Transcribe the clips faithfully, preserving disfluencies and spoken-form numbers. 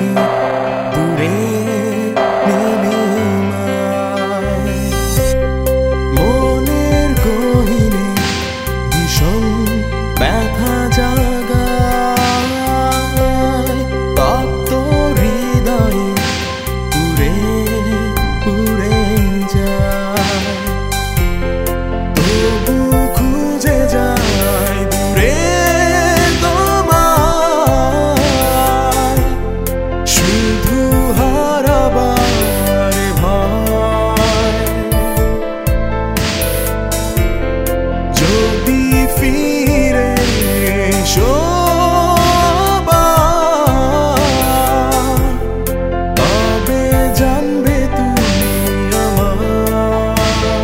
থাকে দূরে মনের গহীনে ভীষণ ব্যথা জাগায়, তপ্ত হৃদয়ে পুড়ে পুড়ে যায়। তবু খুঁজে যায় দূরে তোমায়, শুধু হারাবার ভয়। যদি ফিরে এসো তবে জানবে তুমি আমায়।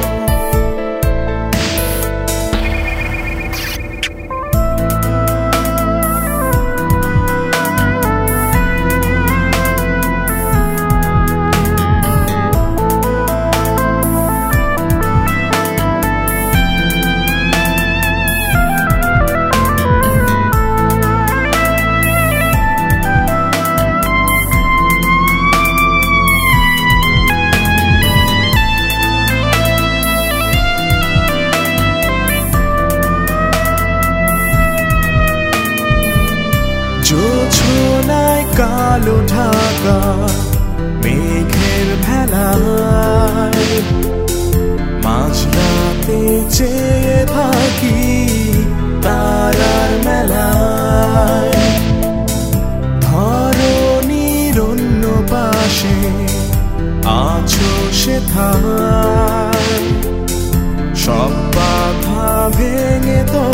জোছনায় কালো ঢাকা মেঘের ভেলায়, মাঝরাতে চেয়ে থাকি তারার মেলায়। ধরণীর অন্য পাশে আছো সেথায়, সব বাধা ভেঙে তো